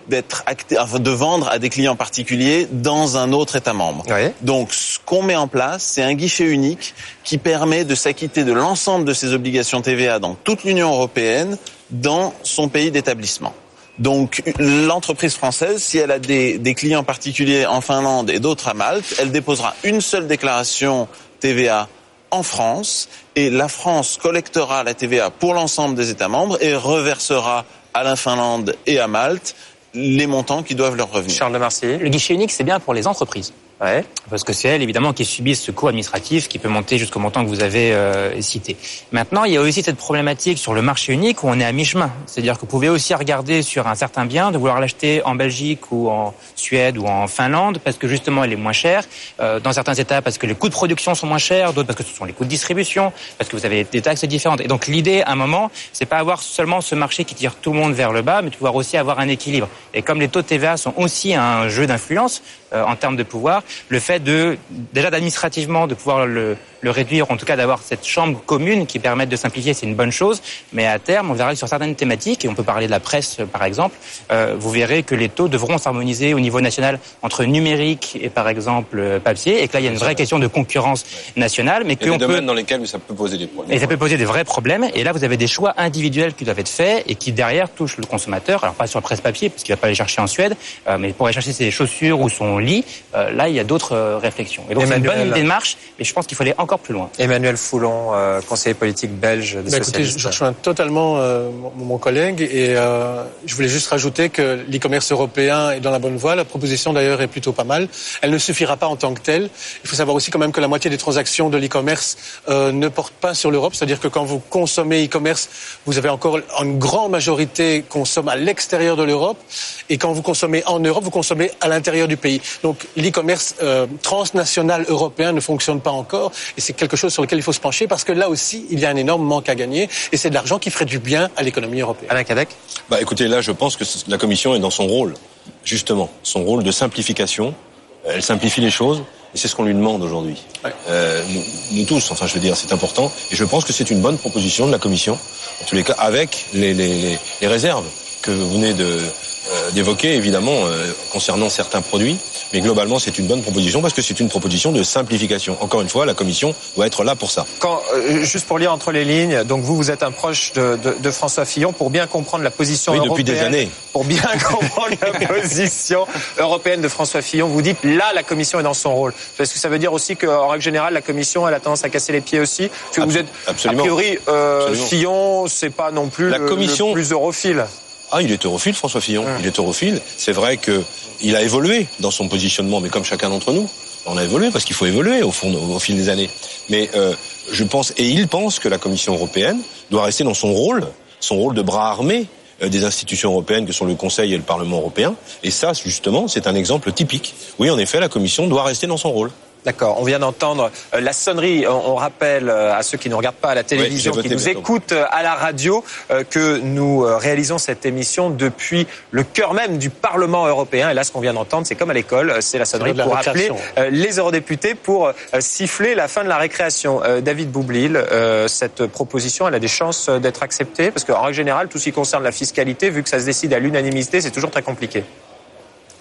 de vendre à des clients particuliers dans un autre État membre. Ouais. Donc ce qu'on met en place, c'est un guichet unique qui permet de s'acquitter de l'ensemble de ses obligations TVA dans toute l'Union européenne, dans son pays d'établissement. Donc l'entreprise française, si elle a des clients particuliers en Finlande et d'autres à Malte, elle déposera une seule déclaration TVA en France et la France collectera la TVA pour l'ensemble des États membres et reversera à la Finlande et à Malte les montants qui doivent leur revenir. Charles de Marseille. Le guichet unique, c'est bien pour les entreprises. Ouais. Parce que c'est elles, évidemment, qui subissent ce coût administratif qui peut monter jusqu'au montant que vous avez cité. Maintenant, il y a aussi cette problématique sur le marché unique où on est à mi-chemin. C'est-à-dire que vous pouvez aussi regarder sur un certain bien, de vouloir l'acheter en Belgique ou en Suède ou en Finlande, parce que justement, elle est moins chère. Dans certains États, parce que les coûts de production sont moins chers, d'autres parce que ce sont les coûts de distribution, parce que vous avez des taxes différentes. Et donc, l'idée, à un moment, c'est pas avoir seulement ce marché qui tire tout le monde vers le bas, mais de pouvoir aussi avoir un équilibre. Et comme les taux de TVA sont aussi un jeu d'influence, en termes de pouvoir, le fait déjà d'administrativement de pouvoir le réduire, en tout cas d'avoir cette chambre commune qui permette de simplifier, c'est une bonne chose. Mais à terme, on verra que sur certaines thématiques, et on peut parler de la presse par exemple, vous verrez que les taux devront s'harmoniser au niveau national entre numérique et par exemple papier, et que là il y a une vraie question de concurrence nationale, mais il y a des domaines dans lesquels ça peut poser des problèmes. Et ça peut poser des vrais problèmes. Et là, vous avez des choix individuels qui doivent être faits et qui derrière touchent le consommateur. Alors pas sur la presse papier, parce qu'il va pas aller chercher en Suède, mais pour aller chercher ses chaussures ou son lit, là il y a d'autres réflexions. Et donc c'est une bonne démarche, mais je pense qu'il faut aller encore plus loin. Emmanuel Foulon, conseiller politique belge des socialistes. Écoutez, je rejoins totalement mon collègue et je voulais juste rajouter que l'e-commerce européen est dans la bonne voie. La proposition d'ailleurs est plutôt pas mal. Elle ne suffira pas en tant que telle. Il faut savoir aussi quand même que la moitié des transactions de l'e-commerce ne portent pas sur l'Europe. C'est-à-dire que quand vous consommez e-commerce, vous avez encore une grande majorité consomme à l'extérieur de l'Europe. Et quand vous consommez en Europe, vous consommez à l'intérieur du pays. Donc l'e-commerce transnational européen ne fonctionne pas encore. Et c'est quelque chose sur lequel il faut se pencher parce que là aussi, il y a un énorme manque à gagner. Et c'est de l'argent qui ferait du bien à l'économie européenne. Alain Cadec ? Écoutez, là, je pense que la Commission est dans son rôle, justement, son rôle de simplification. Elle simplifie les choses. Et c'est ce qu'on lui demande aujourd'hui. Ouais. Nous tous, enfin je veux dire, c'est important. Et je pense que c'est une bonne proposition de la Commission, en tous les cas, avec les réserves que vous venez d'évoquer, évidemment, concernant certains produits. Mais globalement, c'est une bonne proposition parce que c'est une proposition de simplification. Encore une fois, la Commission doit être là pour ça. Juste pour lire entre les lignes, donc vous êtes un proche de François Fillon pour bien comprendre la position européenne. Oui, depuis des années. Pour bien comprendre la position européenne de François Fillon, vous dites là, la Commission est dans son rôle. Parce que ça veut dire aussi qu'en règle générale, la Commission, elle a tendance à casser les pieds aussi. Parce que vous êtes, absolument. A priori, Fillon, c'est pas non plus le plus europhile. Il est europhile, François Fillon. Il est europhile. C'est vrai qu'il a évolué dans son positionnement, mais comme chacun d'entre nous. On a évolué parce qu'il faut évoluer au fil des années. Mais je pense, et il pense que la Commission européenne doit rester dans son rôle de bras armé des institutions européennes que sont le Conseil et le Parlement européen. Et ça, justement, c'est un exemple typique. Oui, en effet, la Commission doit rester dans son rôle. D'accord, on vient d'entendre la sonnerie. On rappelle à ceux qui ne regardent pas à la télévision, qui nous écoutent à la radio, que nous réalisons cette émission depuis le cœur même du Parlement européen. Et là, ce qu'on vient d'entendre, c'est comme à l'école, c'est la sonnerie pour appeler les eurodéputés pour siffler la fin de la récréation. David Boublil, cette proposition, elle a des chances d'être acceptée? Parce qu'en règle générale, tout ce qui concerne la fiscalité, vu que ça se décide à l'unanimité, c'est toujours très compliqué.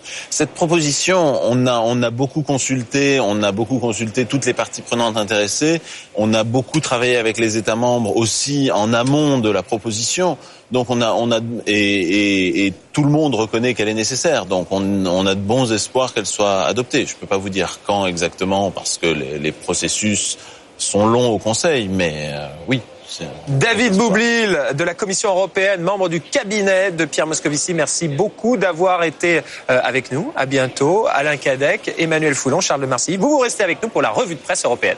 Cette proposition, on a beaucoup consulté toutes les parties prenantes intéressées. On a beaucoup travaillé avec les États membres aussi en amont de la proposition. Donc et tout le monde reconnaît qu'elle est nécessaire. Donc on a de bons espoirs qu'elle soit adoptée. Je peux pas vous dire quand exactement parce que les processus sont longs au Conseil, mais oui. David Boublil de la Commission européenne, membre du cabinet de Pierre Moscovici, merci beaucoup d'avoir été avec nous. À bientôt. Alain Cadec, Emmanuel Foulon, Charles de Marcilly. Vous restez avec nous pour la revue de presse européenne.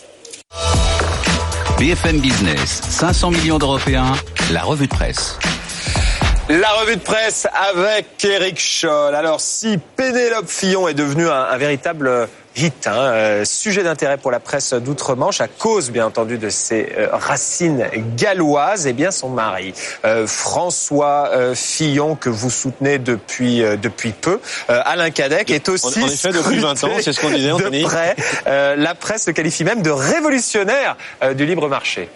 BFM Business, 500 millions d'Européens, la revue de presse. La revue de presse avec Éric Scholl. Alors, si Pénélope Fillon est devenue un véritable hit, sujet d'intérêt pour la presse d'outre-Manche, à cause, bien entendu, de ses racines galloises, eh bien, son mari, François Fillon, que vous soutenez depuis peu, Alain Cadec, est aussi en effet, depuis 20 ans, c'est ce qu'on disait, Anthony. De près. La presse le qualifie même de révolutionnaire du libre marché.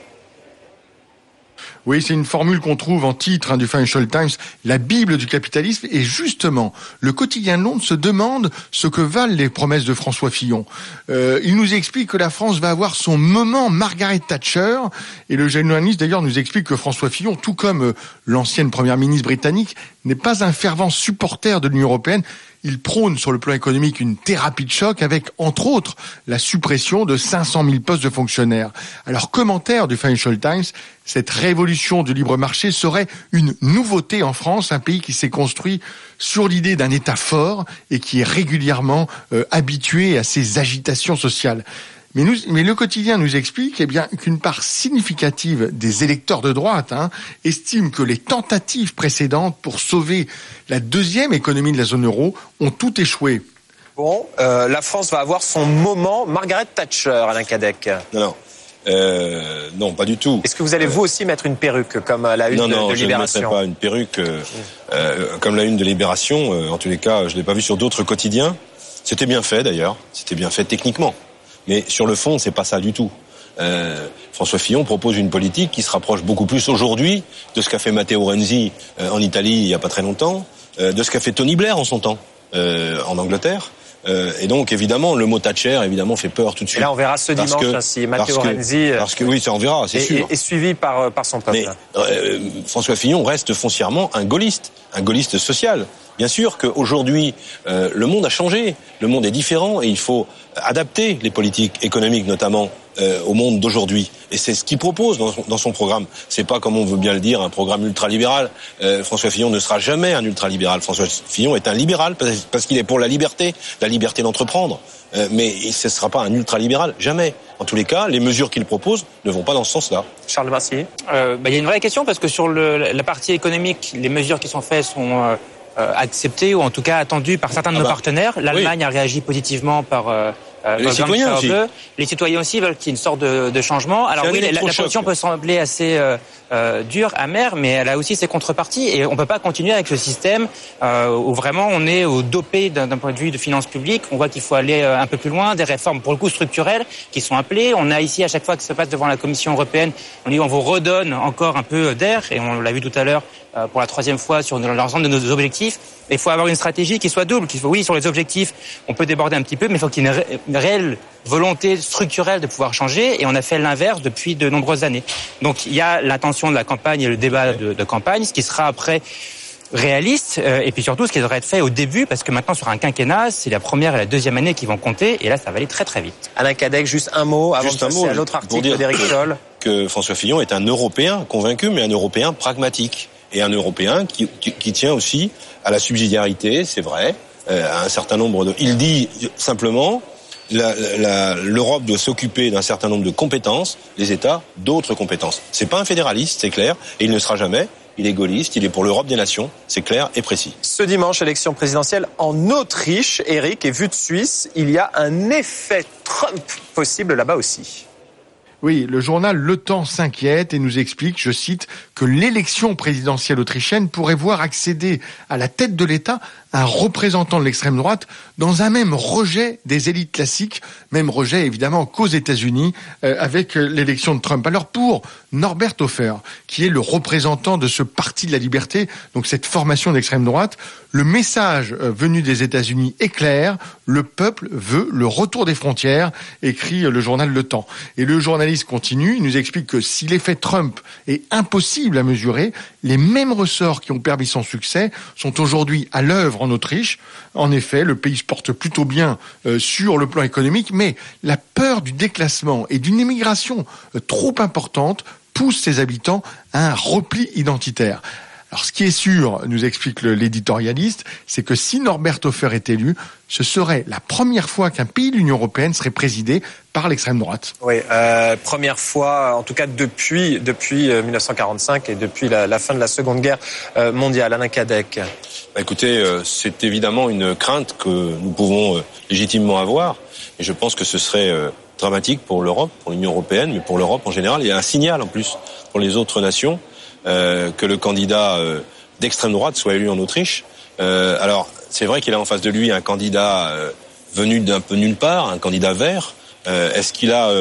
Oui, c'est une formule qu'on trouve en titre du Financial Times, la Bible du capitalisme. Et justement, le quotidien de Londres se demande ce que valent les promesses de François Fillon. Il nous explique que la France va avoir son moment Margaret Thatcher. Et le journaliste, d'ailleurs, nous explique que François Fillon, tout comme l'ancienne première ministre britannique, n'est pas un fervent supporter de l'Union européenne. Il prône sur le plan économique une thérapie de choc avec, entre autres, la suppression de 500 000 postes de fonctionnaires. Alors, commentaire du Financial Times, cette révolution du libre marché serait une nouveauté en France, un pays qui s'est construit sur l'idée d'un État fort et qui est régulièrement habitué à ces agitations sociales. Mais le quotidien nous explique qu'une part significative des électeurs de droite estiment que les tentatives précédentes pour sauver la deuxième économie de la zone euro ont tout échoué. Bon, la France va avoir son moment Margaret Thatcher, Alain Cadec. Non, pas du tout. Est-ce que vous allez vous aussi mettre une perruque comme la une de Libération ? Non, je ne mettrai pas une perruque comme la une de Libération. En tous les cas, je l'ai pas vu sur d'autres quotidiens. C'était bien fait d'ailleurs. C'était bien fait techniquement. Mais sur le fond, c'est pas ça du tout. François Fillon propose une politique qui se rapproche beaucoup plus aujourd'hui de ce qu'a fait Matteo Renzi en Italie il y a pas très longtemps, de ce qu'a fait Tony Blair en son temps en Angleterre. Et donc évidemment le mot Thatcher fait peur tout de suite. Et là on verra ce dimanche si Matteo Renzi oui, ça on verra, c'est sûr. Est suivi par son peuple. Mais François Fillon reste foncièrement un gaulliste social. Bien sûr qu'aujourd'hui, le monde a changé, le monde est différent et il faut adapter les politiques économiques notamment au monde d'aujourd'hui. Et c'est ce qu'il propose dans son programme. C'est pas, comme on veut bien le dire, un programme ultralibéral. François Fillon ne sera jamais un ultralibéral. François Fillon est un libéral parce qu'il est pour la liberté d'entreprendre. Mais ce ne sera pas un ultralibéral, jamais. En tous les cas, les mesures qu'il propose ne vont pas dans ce sens-là. Charles de Marcilly. Il y a une vraie question parce que sur la partie économique, les mesures qui sont faites sont acceptées ou en tout cas attendues par certains de nos partenaires. L'Allemagne a réagi positivement par les citoyens aussi. Les citoyens aussi veulent qu'il y ait une sorte de changement. Alors oui, la position peut sembler assez dure, amère, mais elle a aussi ses contreparties et on peut pas continuer avec ce système où vraiment on est au dopé d'un point de vue de finances publiques. On voit qu'il faut aller un peu plus loin, des réformes pour le coup structurelles qui sont appelées. On a ici à chaque fois que ça se passe devant la Commission européenne, on vous redonne encore un peu d'air et on l'a vu tout à l'heure pour la troisième fois sur l'ensemble de nos objectifs. Il faut avoir une stratégie qui soit double. Oui, sur les objectifs, on peut déborder un petit peu, mais il faut qu'il y ait une réelle volonté structurelle de pouvoir changer. Et on a fait l'inverse depuis de nombreuses années. Donc il y a l'intention de la campagne et le débat de campagne, ce qui sera après réaliste. Et puis surtout, ce qui devrait être fait au début, parce que maintenant sur un quinquennat, c'est la première et la deuxième année qui vont compter. Et là, ça va aller très très vite. Alain Cadec, juste un mot avant de passer à l'autre article d'Éric Scholl. Que François Fillon est un Européen convaincu, mais un Européen pragmatique. Et un Européen qui tient aussi à la subsidiarité, c'est vrai, à un certain nombre de... Il dit simplement, l'Europe doit s'occuper d'un certain nombre de compétences, les États d'autres compétences. C'est pas un fédéraliste, c'est clair, et il ne sera jamais. Il est gaulliste, il est pour l'Europe des nations, c'est clair et précis. Ce dimanche, élection présidentielle en Autriche, Eric, et vu de Suisse, il y a un effet Trump possible là-bas aussi. Oui, le journal Le Temps s'inquiète et nous explique, je cite, que l'élection présidentielle autrichienne pourrait voir accéder à la tête de l'État un représentant de l'extrême droite dans un même rejet des élites classiques, même rejet évidemment qu'aux États-Unis avec l'élection de Trump. Alors pour Norbert Hofer, qui est le représentant de ce Parti de la Liberté, donc cette formation d'extrême droite, le message venu des États-Unis est clair, le peuple veut le retour des frontières, écrit le journal Le Temps. Et le journaliste continue, il nous explique que si l'effet Trump est impossible à mesurer, les mêmes ressorts qui ont permis son succès sont aujourd'hui à l'œuvre en Autriche. En effet, le pays se porte plutôt bien sur le plan économique, mais la peur du déclassement et d'une immigration trop importante pousse ses habitants à un repli identitaire. Alors, ce qui est sûr, nous explique l'éditorialiste, c'est que si Norbert Hofer est élu, ce serait la première fois qu'un pays de l'Union européenne serait présidé par l'extrême droite. Oui, première fois, en tout cas depuis 1945 et depuis la fin de la Seconde Guerre mondiale. Alain Cadec. Écoutez, c'est évidemment une crainte que nous pouvons légitimement avoir, et je pense que ce serait dramatique pour l'Europe, pour l'Union européenne, mais pour l'Europe en général. Il y a un signal en plus pour les autres nations. Que le candidat d'extrême droite soit élu en Autriche. Alors, c'est vrai qu'il a en face de lui un candidat venu d'un peu nulle part, un candidat vert. Est-ce qu'il a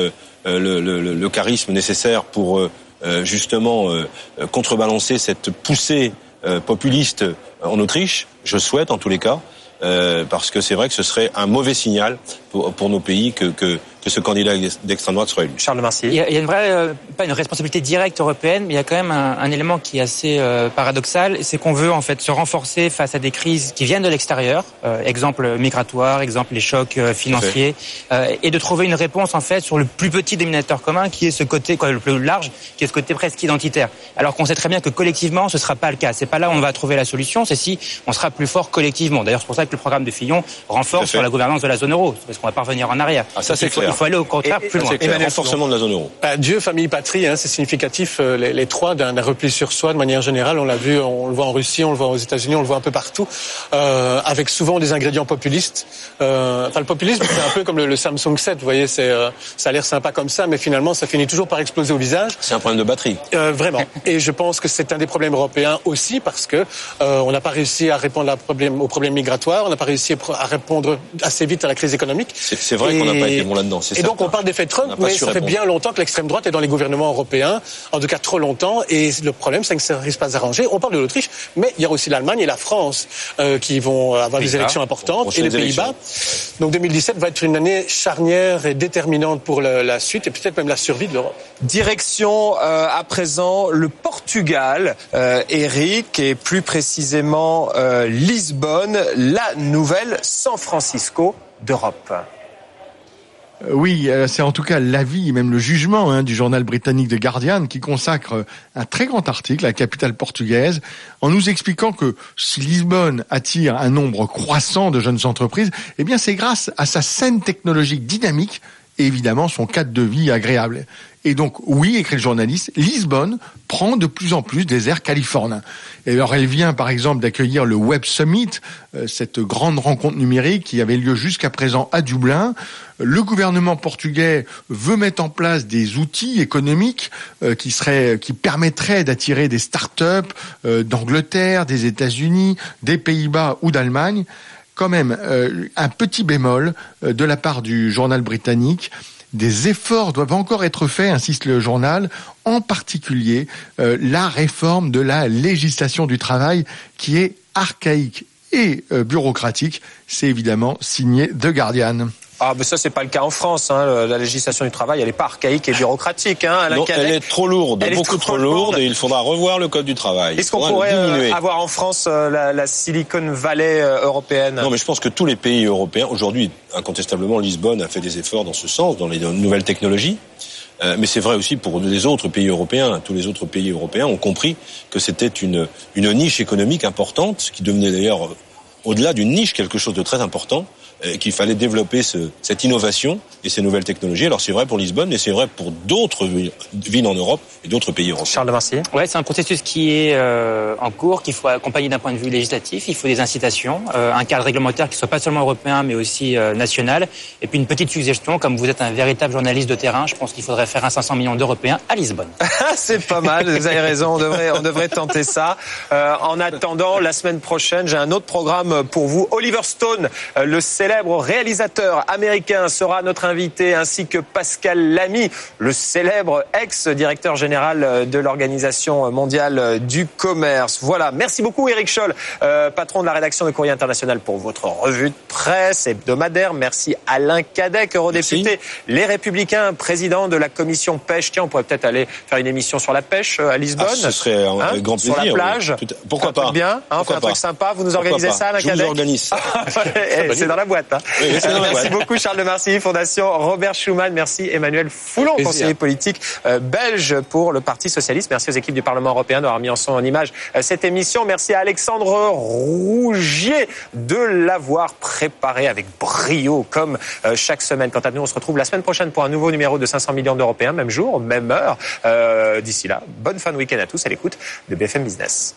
le charisme nécessaire pour justement contrebalancer cette poussée populiste en Autriche? Je souhaite en tous les cas, parce que c'est vrai que ce serait un mauvais signal pour nos pays que ce candidat d'extrême droite soit élu. Charles Marcier. Il y a une vraie, pas une responsabilité directe européenne, mais il y a quand même un élément qui est assez paradoxal, c'est qu'on veut en fait se renforcer face à des crises qui viennent de l'extérieur, exemple migratoire, exemple les chocs financiers, et de trouver une réponse en fait sur le plus petit dénominateur commun, qui est ce côté le plus large, qui est ce côté presque identitaire. Alors qu'on sait très bien que collectivement, ce sera pas le cas. C'est pas là où on va trouver la solution, c'est si on sera plus fort collectivement. D'ailleurs, c'est pour ça que le programme de Fillon renforce sur la gouvernance de la zone euro, parce qu'on va pas revenir en arrière. Ah, ça c'est clair. Il faut aller au contraire plus loin. Et le renforcement de la zone euro. Dieu, famille, patrie, c'est significatif. Les trois d'un repli sur soi de manière générale. On l'a vu, on le voit en Russie, on le voit aux États-Unis, on le voit un peu partout, avec souvent des ingrédients populistes. Le populisme, c'est un peu comme le Samsung 7. Vous voyez, ça a l'air sympa comme ça, mais finalement, ça finit toujours par exploser au visage. C'est un problème de batterie. Vraiment. Et je pense que c'est un des problèmes européens aussi, parce que on n'a pas réussi à répondre aux problèmes migratoires, on n'a pas réussi à répondre assez vite à la crise économique. C'est vrai qu'on n'a pas été bon là-dedans. Et donc on parle d'effet Trump, mais ça fait bien longtemps que l'extrême droite est dans les gouvernements européens, en tout cas trop longtemps, et le problème c'est que ça ne risque pas de s'arranger. On parle de l'Autriche, mais il y a aussi l'Allemagne et la France qui vont avoir des élections importantes, et les Pays-Bas. Donc 2017 va être une année charnière et déterminante pour la suite, et peut-être même la survie de l'Europe. Direction à présent le Portugal, Eric, et plus précisément Lisbonne, la nouvelle San Francisco d'Europe. Oui, c'est en tout cas l'avis et même le jugement du journal britannique The Guardian qui consacre un très grand article à la capitale portugaise en nous expliquant que si Lisbonne attire un nombre croissant de jeunes entreprises, eh bien c'est grâce à sa scène technologique dynamique et évidemment son cadre de vie agréable. Et donc, oui, écrit le journaliste, Lisbonne prend de plus en plus des airs californiens. Et alors, elle vient, par exemple, d'accueillir le Web Summit, cette grande rencontre numérique qui avait lieu jusqu'à présent à Dublin. Le gouvernement portugais veut mettre en place des outils économiques qui permettraient d'attirer des start-up d'Angleterre, des États-Unis, des Pays-Bas ou d'Allemagne. Quand même, un petit bémol de la part du journal britannique. Des efforts doivent encore être faits, insiste le journal, en particulier la réforme de la législation du travail qui est archaïque et bureaucratique. C'est évidemment signé The Guardian. Ah, mais ça, c'est pas le cas en France. La législation du travail, elle est pas archaïque et bureaucratique. Non, elle est trop lourde, beaucoup trop lourde, et il faudra revoir le code du travail. Est-ce qu'on pourrait avoir en France la Silicon Valley européenne? Non, mais je pense que tous les pays européens, aujourd'hui, incontestablement, Lisbonne a fait des efforts dans ce sens, dans les nouvelles technologies. Mais c'est vrai aussi pour les autres pays européens. Tous les autres pays européens ont compris que c'était une niche économique importante, qui devenait d'ailleurs, au-delà d'une niche, quelque chose de très important. qu'il fallait développer cette innovation et ces nouvelles technologies. Alors c'est vrai pour Lisbonne, mais c'est vrai pour d'autres villes en Europe et d'autres pays européens. Charles de Marcy. Ouais, c'est un processus qui est en cours, qu'il faut accompagner d'un point de vue législatif. Il faut des incitations, un cadre réglementaire qui soit pas seulement européen, mais aussi national. Et puis une petite suggestion, comme vous êtes un véritable journaliste de terrain, je pense qu'il faudrait faire un 500 millions d'Européens à Lisbonne. C'est pas mal, vous avez raison, on devrait tenter ça. En attendant, la semaine prochaine, j'ai un autre programme pour vous. Oliver Stone, le célèbre réalisateur américain, sera notre invité, ainsi que Pascal Lamy, le célèbre ex-directeur général de l'Organisation mondiale du commerce. Voilà, merci beaucoup Éric Scholl, patron de la rédaction de Courrier International, pour votre revue de presse hebdomadaire. Merci Alain Cadec, eurodéputé Les Républicains, président de la commission pêche. Tiens, on pourrait peut-être aller faire une émission sur la pêche à Lisbonne. Ce serait avec grand plaisir. Sur la plage. Oui. Pourquoi pas? Bien, on fait un truc sympa. Vous nous organisez ça, Alain Cadec? Je vous organise. C'est dans la boîte. Oui, c'est dans la boîte. Merci beaucoup Charles de Marcy, Fondation Robert Schuman. Merci Emmanuel Foulon, conseiller politique belge pour le Parti socialiste. Merci aux équipes du Parlement européen d'avoir mis en image cette émission. Merci à Alexandre Rougier de l'avoir préparé avec brio comme chaque semaine. Quant à nous, on se retrouve la semaine prochaine pour un nouveau numéro de 500 millions d'Européens, même jour, même heure. D'ici là, bonne fin de week-end à tous à l'écoute de BFM Business.